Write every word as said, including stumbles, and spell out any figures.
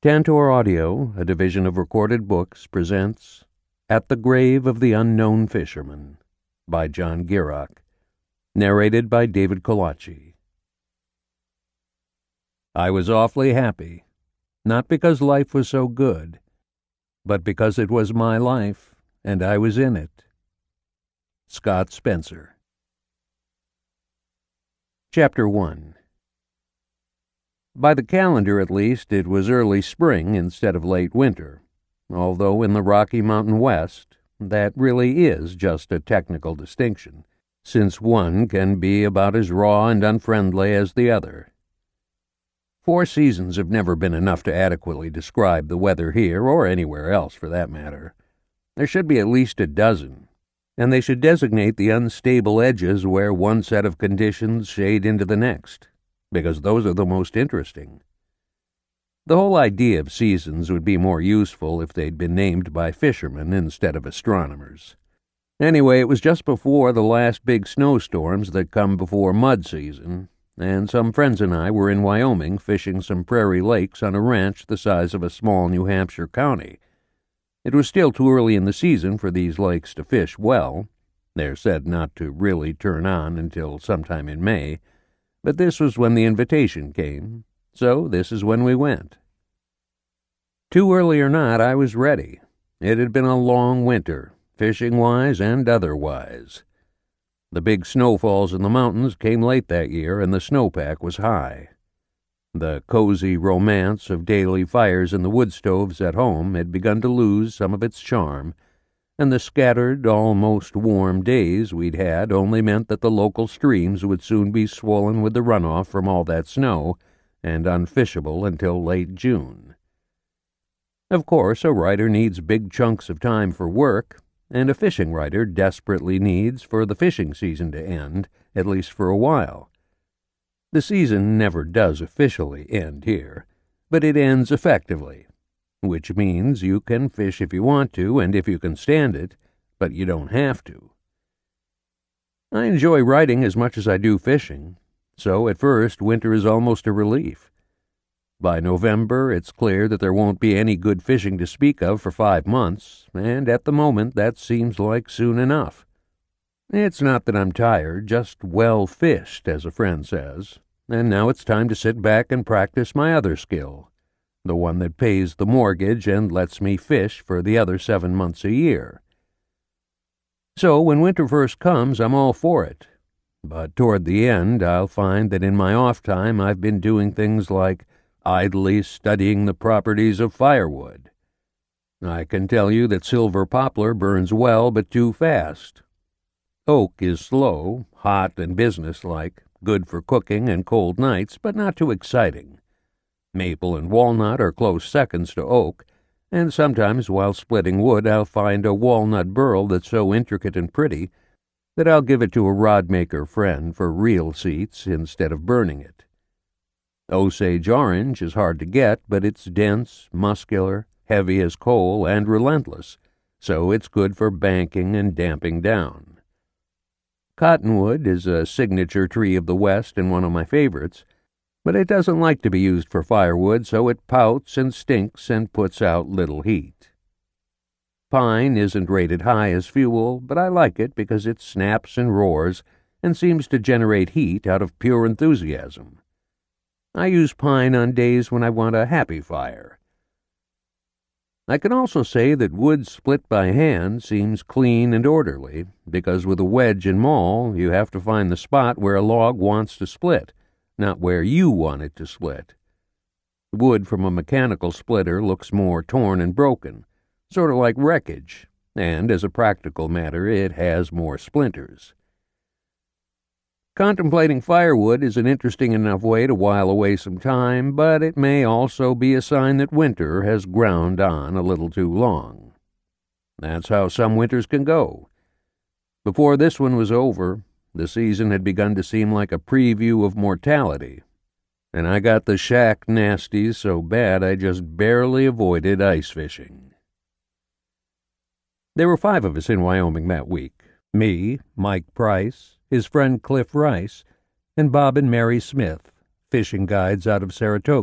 Tantor Audio, a division of Recorded Books, presents At the Grave of the Unknown Fisherman by John Gierach, narrated by David Kolachi. I was awfully happy, not because life was so good, but because it was my life and I was in it. Scott Spencer. Chapter one. By the calendar, at least, it was early spring instead of late winter, although in the Rocky Mountain West, that really is just a technical distinction, since one can be about as raw and unfriendly as the other. Four seasons have never been enough to adequately describe the weather here, or anywhere else for that matter. There should be at least a dozen, and they should designate the unstable edges where one set of conditions shade into the next, because those are the most interesting. The whole idea of seasons would be more useful if they'd been named by fishermen instead of astronomers. Anyway, it was just before the last big snowstorms that come before mud season, and some friends and I were in Wyoming fishing some prairie lakes on a ranch the size of a small New Hampshire county. It was still too early in the season for these lakes to fish well. They're said not to really turn on until sometime in May, but this was when the invitation came, so this is when we went. Too early or not, I was ready. It had been a long winter, fishing-wise and otherwise. The big snowfalls in the mountains came late that year, and the snowpack was high. The cozy romance of daily fires in the wood stoves at home had begun to lose some of its charm, and the scattered, almost warm days we'd had only meant that the local streams would soon be swollen with the runoff from all that snow, and unfishable until late June. Of course, a writer needs big chunks of time for work, and a fishing writer desperately needs for the fishing season to end, at least for a while. The season never does officially end here, but it ends effectively, which means you can fish if you want to and if you can stand it, but you don't have to. I enjoy writing as much as I do fishing, so at first winter is almost a relief. By November, it's clear that there won't be any good fishing to speak of for five months, and at the moment that seems like soon enough. It's not that I'm tired, just well fished, as a friend says, and now it's time to sit back and practice my other skill, the one that pays the mortgage and lets me fish for the other seven months a year. So when winter first comes, I'm all for it. But toward the end, I'll find that in my off time I've been doing things like idly studying the properties of firewood. I can tell you that silver poplar burns well but too fast. Oak is slow, hot and businesslike, good for cooking and cold nights, but not too exciting. Maple and walnut are close seconds to oak, and sometimes while splitting wood I'll find a walnut burl that's so intricate and pretty that I'll give it to a rod-maker friend for real seats instead of burning it. Osage orange is hard to get, but it's dense, muscular, heavy as coal, and relentless, so it's good for banking and damping down. Cottonwood is a signature tree of the West and one of my favorites, but it doesn't like to be used for firewood, so it pouts and stinks and puts out little heat. Pine isn't rated high as fuel, but I like it because it snaps and roars and seems to generate heat out of pure enthusiasm. I use pine on days when I want a happy fire. I can also say that wood split by hand seems clean and orderly, because with a wedge and maul you have to find the spot where a log wants to split, not where you want it to split. Wood from a mechanical splitter looks more torn and broken, sort of like wreckage, and as a practical matter it has more splinters. Contemplating firewood is an interesting enough way to while away some time, but it may also be a sign that winter has ground on a little too long. That's how some winters can go. Before this one was over, the season had begun to seem like a preview of mortality, and I got the shack nasties so bad I just barely avoided ice fishing. There were five of us in Wyoming that week. Me, Mike Price, his friend Cliff Rice, and Bob and Mary Smith, fishing guides out of Saratoga.